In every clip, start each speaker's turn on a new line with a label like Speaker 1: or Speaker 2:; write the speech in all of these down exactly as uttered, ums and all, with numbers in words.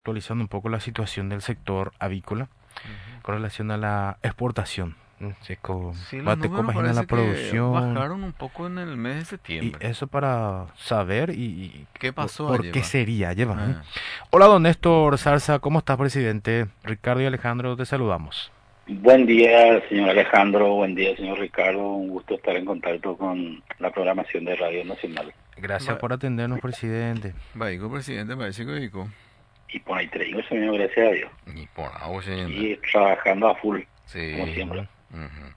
Speaker 1: actualizando un poco la situación del sector avícola
Speaker 2: Ujú.
Speaker 1: con relación a la exportación. ¿No? Si es co-
Speaker 2: Sí, los
Speaker 1: va- te
Speaker 2: números
Speaker 1: compagina la
Speaker 2: parece que
Speaker 1: producción
Speaker 2: bajaron un poco en el mes de
Speaker 1: y
Speaker 2: septiembre.
Speaker 1: eso para saber y, y
Speaker 2: ¿Qué
Speaker 1: por,
Speaker 2: pasó
Speaker 1: por
Speaker 2: allí,
Speaker 1: qué
Speaker 2: va?
Speaker 1: sería, lleva. ¿Eh?
Speaker 2: Ah,
Speaker 1: Hola, don Néstor Zarza, ¿cómo estás, presidente? Ricardo y Alejandro, te saludamos.
Speaker 3: Buen día, señor Alejandro. Buen día, señor Ricardo. Un gusto estar en contacto con la programación de Radio Nacional.
Speaker 1: Gracias
Speaker 2: va,
Speaker 1: por atendernos, presidente.
Speaker 2: va, hijo presidente, parece que hijo.
Speaker 3: Y por ahí te digo, señor, gracias a Dios.
Speaker 2: Y por agua se anda.
Speaker 3: Y trabajando a full, como
Speaker 2: Sí.
Speaker 3: siempre.
Speaker 1: Ujú.
Speaker 2: Ujú.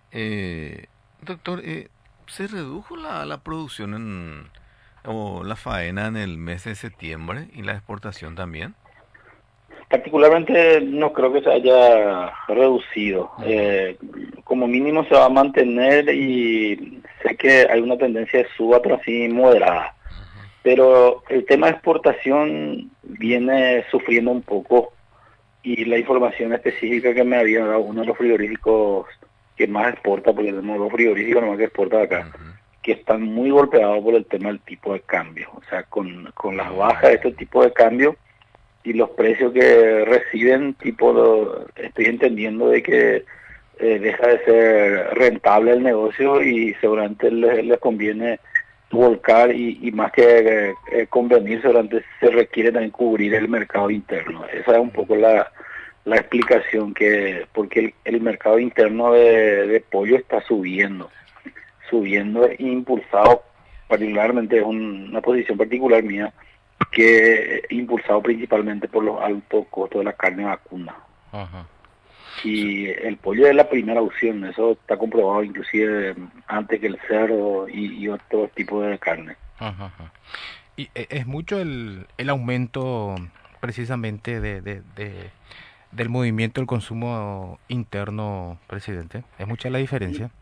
Speaker 2: Eh, doctor, eh, ¿se redujo la, la producción en, o la faena en el mes de septiembre y la exportación también?
Speaker 3: Particularmente no creo que se haya reducido.
Speaker 2: Ujú.
Speaker 3: Eh, como mínimo se va a mantener y sé que hay una tendencia de suba, pero así moderada. Pero el tema de exportación viene sufriendo un poco y la información específica que me había dado uno de los frigoríficos que más exporta, porque tenemos dos frigoríficos nomás que exporta acá,
Speaker 2: Ujú.
Speaker 3: que están muy golpeados por el tema del tipo de cambio. O sea, con, con las bajas de
Speaker 2: Ah,
Speaker 3: este tipo de cambio y los precios que reciben, tipo, lo, estoy entendiendo de que eh, deja de ser rentable el negocio y seguramente les, les conviene volcar y, y más que eh, convenir, seguramente se requiere también cubrir el mercado interno. Esa es un poco la, la explicación que, porque el, el mercado interno de, de pollo está subiendo, subiendo e impulsado, particularmente es un- una posición particular mía, que impulsado principalmente por los altos costos de la carne vacuna.
Speaker 1: Ajá. Sí.
Speaker 3: Y el pollo es la primera opción, eso está comprobado inclusive antes que el cerdo y, y otro tipo de carne.
Speaker 1: Ajá, ajá. Y e- es mucho el, el aumento precisamente de, de, de- del movimiento del consumo interno, presidente. Es mucha la
Speaker 3: Y,
Speaker 1: diferencia.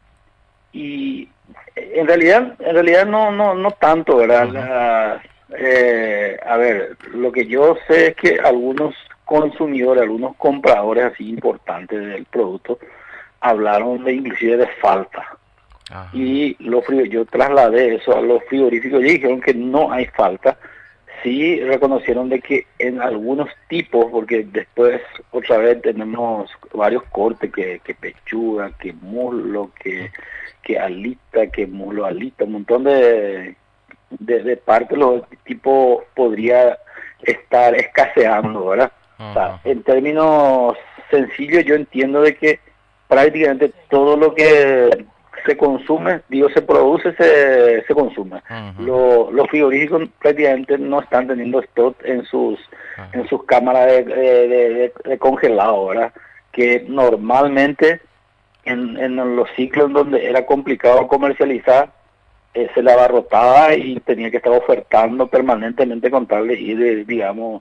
Speaker 3: y en realidad, en realidad no, no, no tanto, ¿verdad?
Speaker 1: Ajá.
Speaker 3: La, eh, a ver, lo que yo sé es que algunos consumidores, algunos compradores así importantes del producto, hablaron de inclusive de falta.
Speaker 1: Ajá.
Speaker 3: Y los fríos, yo trasladé eso a los frigoríficos y dijeron que no hay falta. Sí reconocieron de que en algunos tipos, porque después otra vez tenemos varios cortes, que, que pechuga, que muslo, que, que alita, que muslo alita, un montón de, de, de partes, los tipos podría estar escaseando, ¿verdad? O sea,
Speaker 1: Ajá. Ajá.
Speaker 3: en términos sencillos yo entiendo de que prácticamente todo lo que se consume, digo, se produce, se, se consume.
Speaker 1: Ajá.
Speaker 3: Lo, los frigoríficos prácticamente no están teniendo stock en sus en
Speaker 1: Ajá.
Speaker 3: sus cámaras de, de, de- de congelado, ¿verdad? Que normalmente en, en los ciclos en donde era complicado comercializar, eh, se le abarrotaba y tenía que estar ofertando permanentemente con tal de ir, eh, digamos,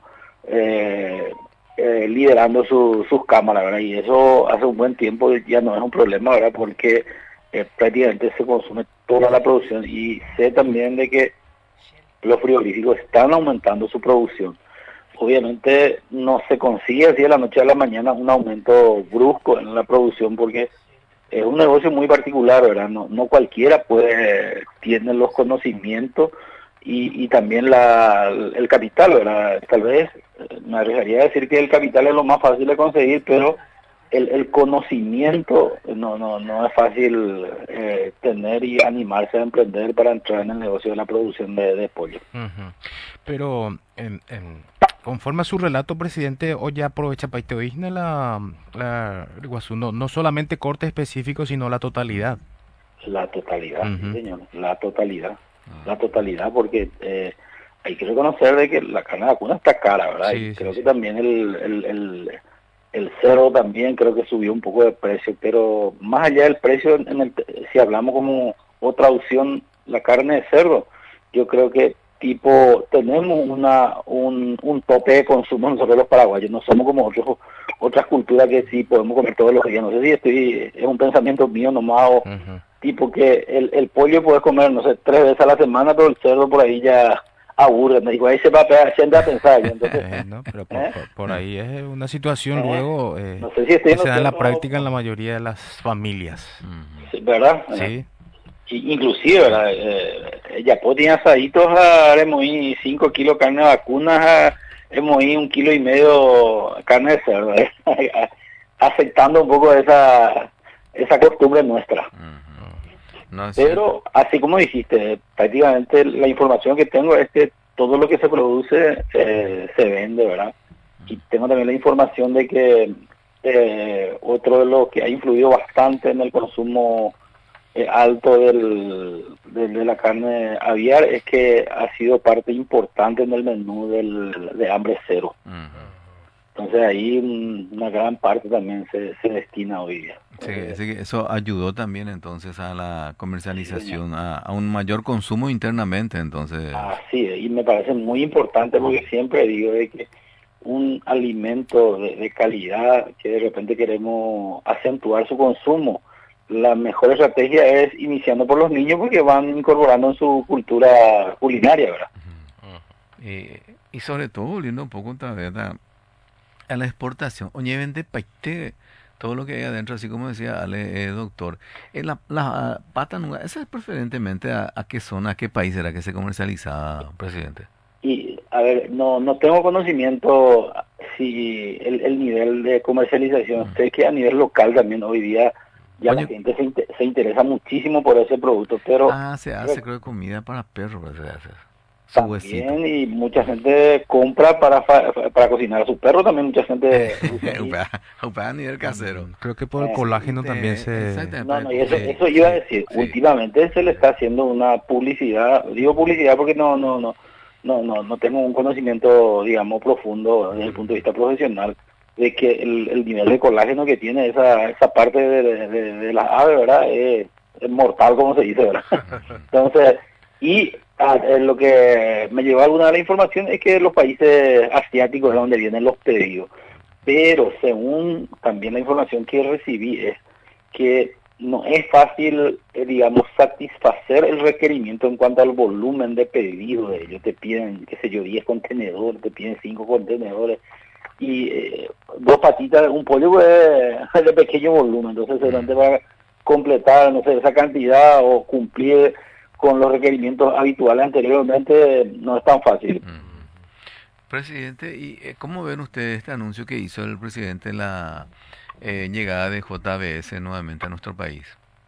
Speaker 3: eh, eh, liderando su, sus cámaras, ¿verdad? Y eso hace un buen tiempo ya no es un problema, ¿verdad? Porque eh, prácticamente se consume toda la producción y sé también de que los frigoríficos están aumentando su producción. Obviamente no se consigue así de la noche a la mañana un aumento brusco en la producción porque es un negocio muy particular, ¿verdad? No, no cualquiera puede, tiene los conocimientos y, y también la, el capital, ¿verdad? Tal vez eh, me arriesgaría a decir que el capital es lo más fácil de conseguir, pero el, el conocimiento no, no, no es fácil eh, tener y animarse a emprender para entrar en el negocio de la producción de, de pollo.
Speaker 1: Ujú. Pero en, en- conforme a su relato, presidente, hoy ya aprovecha para irte oísne la, la Iguazú, no, no solamente corte específico, sino la totalidad.
Speaker 3: La totalidad, sí
Speaker 1: Ujú.
Speaker 3: señor, la totalidad, la
Speaker 2: ah,
Speaker 3: totalidad porque eh, hay que reconocer de que la carne vacuna está cara, ¿verdad? Y
Speaker 1: Sí, sí,
Speaker 3: creo que
Speaker 1: sí.
Speaker 3: también el, el, el, el cerdo también creo que subió un poco de precio, pero más allá del precio, en el, si hablamos como otra opción, la carne de cerdo, yo creo que tipo tenemos una un, un tope de consumo nosotros los paraguayos, no somos como otros otras culturas que sí podemos comer todos los días, no sé si estoy, es un pensamiento mío nomás o
Speaker 1: Ujú.
Speaker 3: tipo que el, el pollo puede comer, no sé, tres veces a la semana, pero el cerdo por ahí ya aburre, me dijo, ahí se va a pegar, siempre a pensar, y entonces,
Speaker 1: Eh, no, pero por,
Speaker 3: ¿eh?
Speaker 1: por, por ahí es una situación
Speaker 3: ¿eh?
Speaker 1: luego eh,
Speaker 3: No sé si estoy
Speaker 1: que
Speaker 3: en
Speaker 1: se
Speaker 3: lo
Speaker 1: da en la
Speaker 3: cierto,
Speaker 1: práctica en
Speaker 3: o-
Speaker 1: la mayoría de las familias.
Speaker 2: ujú.
Speaker 3: sí, ¿verdad? ¿verdad?
Speaker 1: Sí.
Speaker 3: Y, inclusive, ¿verdad? Eh, ya pues tiene asaditos, haremos ahí cinco kilos de carne vacuna, hemos ido un kilo y medio carne de cerdo, ¿eh? Aceptando un poco esa esa costumbre nuestra.
Speaker 2: Uh-huh. No,
Speaker 3: pero así como dijiste, prácticamente la información que tengo es que todo lo que se produce eh, se vende, ¿verdad? Y tengo también la información de que eh, otro de lo que ha influido bastante en el consumo eh, alto del, de, de la carne aviar es que ha sido parte importante en el menú del, de hambre cero.
Speaker 2: Uh-huh.
Speaker 3: Entonces ahí un, una gran parte también se, se destina hoy día.
Speaker 2: Sí, sí, eso ayudó también entonces a la comercialización, sí, a, a un mayor consumo internamente, entonces.
Speaker 3: Así es, y me parece muy importante porque siempre digo de que un alimento de, de calidad que de repente queremos acentuar su consumo, la mejor estrategia es iniciando por los niños porque van incorporando en su cultura culinaria, ¿verdad?
Speaker 2: Uh-huh. Y, y sobre todo volviendo un poco otra vez a, a la exportación. Oye, vende paite, todo lo que hay adentro, así como decía Ale, eh, doctor. Eh, la, la pata nuga, ¿esa es preferentemente a, a qué zona, a qué país era que se comercializaba, presidente?
Speaker 3: Y, a ver, no no tengo conocimiento si el, el nivel de comercialización, mm. sé que a nivel local también hoy día ya Oye, la gente se, inter, se interesa muchísimo por ese producto, pero...
Speaker 2: Ah, se hace, creo, que comida para perros, se hace.
Speaker 3: También, huesito. Y mucha gente compra para para cocinar a su perro, también mucha gente
Speaker 2: usa a nivel casero.
Speaker 1: Creo que por el eh, colágeno sí, también se...
Speaker 3: No, no, y eso, eso iba a decir, sí. Últimamente se le está haciendo una publicidad, digo publicidad porque no no no no no no tengo un conocimiento, digamos, profundo desde el punto de vista profesional, de que el, el nivel de colágeno que tiene esa esa parte de, de, de, de las aves, ¿verdad? Es, es mortal, como se dice, ¿verdad? Entonces, y ah, lo que me llevó alguna de la información es que los países asiáticos es donde vienen los pedidos, pero según también la información que recibí es que no es fácil, eh, digamos, satisfacer el requerimiento en cuanto al volumen de pedido de ellos. Te piden, qué sé yo, diez contenedores, te piden cinco contenedores, y eh, dos patitas, un pollo pues, es de pequeño volumen, entonces seguramente va a completar, no sé, esa cantidad o cumplir con los requerimientos habituales anteriormente, no es tan fácil.
Speaker 2: Mm. Presidente, ¿y cómo ven ustedes este anuncio que hizo el presidente, la eh, llegada de J B S nuevamente a nuestro país?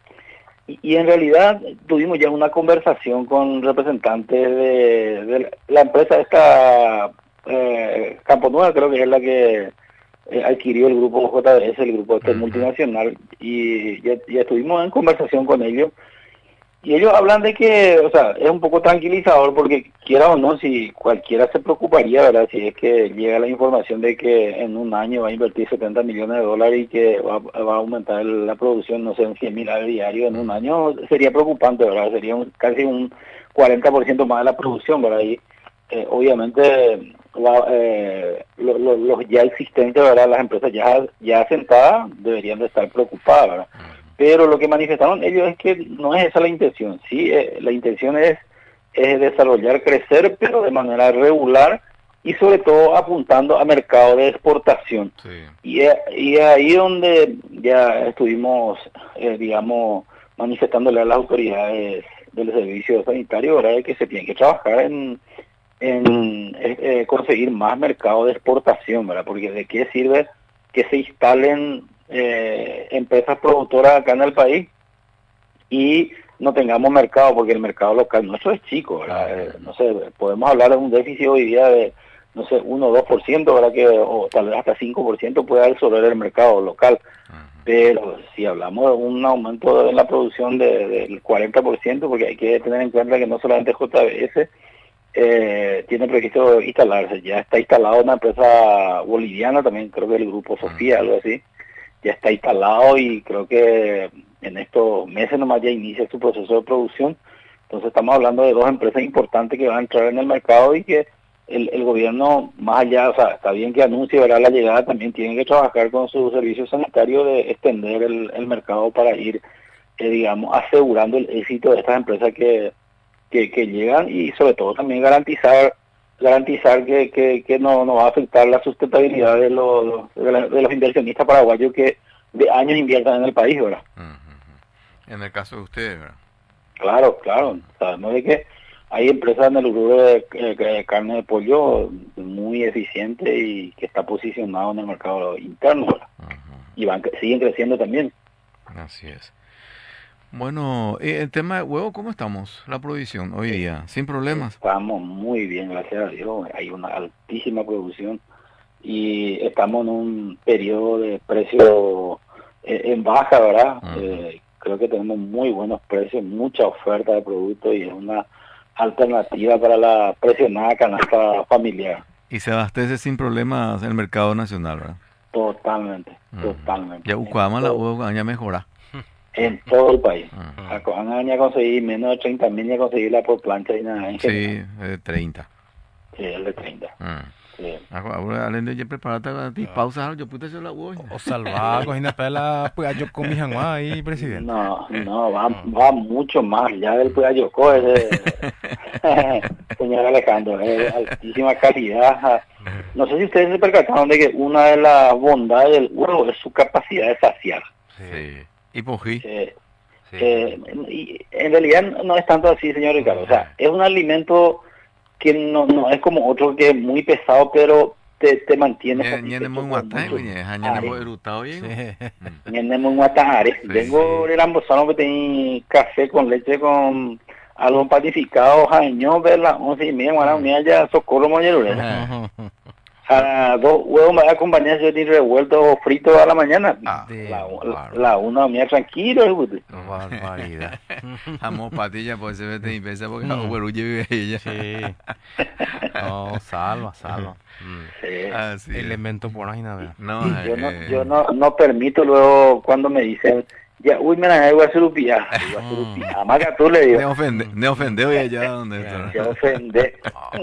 Speaker 3: Y, y en realidad tuvimos ya una conversación con representantes de, de la empresa esta, eh, Campo Nueva, creo que es la que eh, adquirió el grupo J B S, el grupo este uh-huh. multinacional, y ya, ya estuvimos en conversación con ellos. Y ellos hablan de que, o sea, es un poco tranquilizador porque quiera o no, si cualquiera se preocuparía, ¿verdad? Si es que llega la información de que en un año va a invertir setenta millones de dólares y que va, va a aumentar la producción, no sé, en cien mil aves diarios en un año, sería preocupante, ¿verdad? Sería un, casi un cuarenta por ciento más de la producción, ¿verdad? Y eh, obviamente la, eh, lo, lo, los ya existentes, ¿verdad? Las empresas ya, ya asentadas deberían de estar preocupadas, ¿verdad? Pero lo que manifestaron ellos es que no es esa la intención, sí, eh, la intención es, es desarrollar, crecer, pero de manera regular y sobre todo apuntando a mercado de exportación. Sí. Y, y ahí donde ya estuvimos, eh, digamos, manifestándole a las autoridades del servicio sanitario, ¿verdad?, de que se tiene que trabajar en, en eh, conseguir más mercado de exportación, ¿verdad? Porque de qué sirve que se instalen Eh, empresas productoras acá en el país y no tengamos mercado, porque el mercado local nuestro es chico, ¿verdad? Eh, no sé, podemos hablar de un déficit hoy día de, no sé, uno o dos por ciento, ¿verdad? Que, o tal vez hasta cinco por ciento puede absorber el mercado local, uh-huh. Pero si hablamos de un aumento en la producción de, del cuarenta por ciento, porque hay que tener en cuenta que no solamente J B S Eh, tiene previsto instalarse, ya está instalado una empresa boliviana también, creo que el grupo Sofía, algo así, ya está instalado y creo que en estos meses nomás ya inicia su proceso de producción. Entonces estamos hablando de dos empresas importantes que van a entrar en el mercado y que el, el gobierno, más allá, o sea, está bien que anuncie, ¿verdad?, la llegada, también tiene que trabajar con su servicio sanitario de extender el, el mercado para ir, eh, digamos, asegurando el éxito de estas empresas que, que, que llegan y sobre todo también garantizar garantizar que, que, que no, no va a afectar la sustentabilidad de los, de, la, de los inversionistas paraguayos que de años inviertan en el país, ¿verdad?
Speaker 2: Uh-huh. En el caso de ustedes, ¿verdad?
Speaker 3: Claro, claro. Sabemos de que hay empresas en el rubro de, de- de carne de pollo muy eficiente y que está posicionado en el mercado interno, ¿verdad?
Speaker 2: Ajá.
Speaker 3: Y van, siguen creciendo también.
Speaker 2: Así es. Bueno, y el tema de huevo, ¿cómo estamos? La provisión hoy día, sin problemas.
Speaker 3: Estamos muy bien, gracias a Dios. Hay una altísima producción y estamos en un periodo de precio eh, en baja, ¿verdad?
Speaker 2: Ujú.
Speaker 3: Eh, creo que tenemos muy buenos precios, mucha oferta de productos y es una alternativa para la presionada canasta familiar.
Speaker 2: Y se abastece sin problemas el mercado nacional, ¿verdad?
Speaker 3: Totalmente,
Speaker 2: Ujú.
Speaker 3: totalmente.
Speaker 2: Ya
Speaker 3: En
Speaker 2: buscábamos la
Speaker 3: todo,
Speaker 2: huevo, ya mejora.
Speaker 3: en todo el país.
Speaker 2: Ujú.
Speaker 3: Acá van a venir a conseguir menos de treinta mil y a conseguirla por plancha y nada en general.
Speaker 2: Sí, eh, treinta.
Speaker 3: Sí, el de treinta.
Speaker 2: Mm.
Speaker 3: Sí.
Speaker 2: Ahora, além de prepararte a pausa, yo pude hacer la huevo.
Speaker 1: O salvar, cogina pela, pues yo con mi jamás ahí, presidente.
Speaker 3: No, no, va, va mucho más allá del Puyayocó, ese, señor Alejandro, es de altísima calidad. No sé si ustedes se percataron de que una de las bondades del huevo es su capacidad de saciar.
Speaker 2: Sí. Y pojí.
Speaker 3: Eh,
Speaker 1: Sí.
Speaker 3: eh, y en realidad no es tanto así, señor Ricardo. O sea, es un alimento que no, no es como otro que es muy pesado, pero te, te mantiene
Speaker 2: Ñe-
Speaker 3: satisfecho
Speaker 2: ñene muy
Speaker 3: con
Speaker 2: guatán,
Speaker 3: mucho.
Speaker 2: ñe, ja, ñene muy erutado bien.
Speaker 1: Sí.
Speaker 2: Mm.
Speaker 3: Ñene muy guatare.
Speaker 2: Sí,
Speaker 3: Vengo
Speaker 1: sí.
Speaker 3: del almorzado que tenía café con leche con algo panificado, jañón, ver las once y media, guarda, mía ya socorro moñerure.
Speaker 2: Ajá.
Speaker 3: A dos huevos me acompañan yo de revuelto o frito a la mañana.
Speaker 2: Ah,
Speaker 1: de
Speaker 3: la, la,
Speaker 1: bárbaro.
Speaker 3: la una mía tranquilo, hijo.
Speaker 1: Barbaridad.
Speaker 2: Jamón patilla, pues se vete y pesa porque
Speaker 1: Mm.
Speaker 2: la huevo vive ella.
Speaker 1: Sí. No, salva, salva. Mm.
Speaker 3: Sí.
Speaker 2: Así es.
Speaker 1: Elemento por ahí nada.
Speaker 2: No,
Speaker 3: Yo no,
Speaker 2: eh,
Speaker 3: yo no, no permito luego cuando me dicen, ya, uy, me la voy a hacer un pía, voy a hacer un pía. Además que tú le
Speaker 2: Ne
Speaker 3: digo,
Speaker 2: ofende, ne ofende hoy allá donde está.
Speaker 3: se ofende.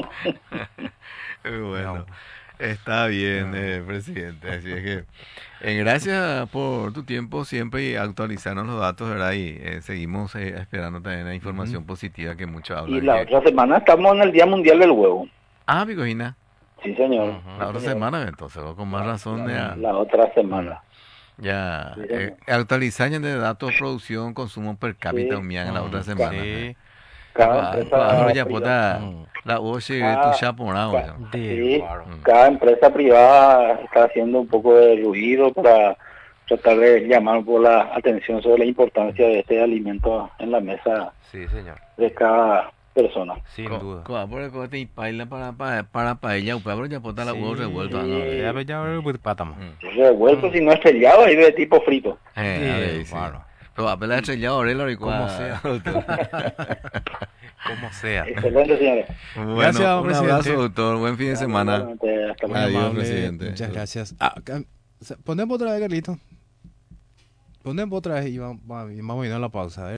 Speaker 2: Eh, Bueno, está bien, eh, presidente. Así es que, eh, gracias por tu tiempo siempre y actualizarnos los datos, ¿verdad? Y eh, seguimos eh, esperando también la información positiva que mucho habla.
Speaker 3: Y
Speaker 2: de
Speaker 3: la
Speaker 2: que-
Speaker 3: otra semana estamos en el Día Mundial del Huevo.
Speaker 2: Ah, Picojina,
Speaker 3: Sí, señor.
Speaker 1: Ujú.
Speaker 2: la otra
Speaker 3: Sí, señor.
Speaker 2: semana, entonces, con más razón, ya,
Speaker 3: La otra semana.
Speaker 2: ya
Speaker 3: Sí,
Speaker 2: eh,
Speaker 3: señor.
Speaker 2: actualizar de datos, producción, consumo per cápita,
Speaker 3: Sí.
Speaker 2: umían en la otra
Speaker 1: Mm,
Speaker 2: semana.
Speaker 1: Sí.
Speaker 3: Cada
Speaker 2: Ah,
Speaker 3: empresa
Speaker 2: claro, ya
Speaker 3: privada-
Speaker 2: puta,
Speaker 1: Mm.
Speaker 2: la oye,
Speaker 3: Ah,
Speaker 2: tu ya por agua,
Speaker 3: ca-
Speaker 2: ya.
Speaker 1: De
Speaker 3: sí,
Speaker 1: bárbaro.
Speaker 3: cada empresa privada está haciendo un poco de ruido para tratar de llamar por la atención sobre la importancia de este alimento en la mesa
Speaker 1: Sí, señor.
Speaker 3: de cada persona.
Speaker 1: Sin
Speaker 2: Co-
Speaker 1: duda.
Speaker 2: co- por el cote y paila para para para paella, upea, pero ya puta la huevo
Speaker 1: Sí.
Speaker 2: revuelto. ah,
Speaker 3: Sí.
Speaker 2: no,
Speaker 1: Ya
Speaker 2: eh.
Speaker 1: ve, ya ve, pues, pátamo.
Speaker 2: Mm.
Speaker 3: Revuelto,
Speaker 1: Mm.
Speaker 3: si no estrellado, y de tipo frito.
Speaker 2: Eh, a
Speaker 1: De
Speaker 2: ver, sí.
Speaker 1: bárbaro.
Speaker 2: Pero apenas estrellado, ahora lo
Speaker 1: Como sea. Como sea.
Speaker 3: Excelente, señores.
Speaker 2: Bueno,
Speaker 1: Gracias,
Speaker 2: un
Speaker 1: presidente.
Speaker 2: abrazo, doctor. Buen fin de semana.
Speaker 3: Igualmente, hasta
Speaker 1: Muy
Speaker 3: luego.
Speaker 2: Adiós,
Speaker 1: amable.
Speaker 2: presidente.
Speaker 1: Muchas gracias. Ah, acá- se- ponemos otra vez, Carlito. Ponemos otra vez y vamos, vamos, vamos a ir a la pausa. A ver.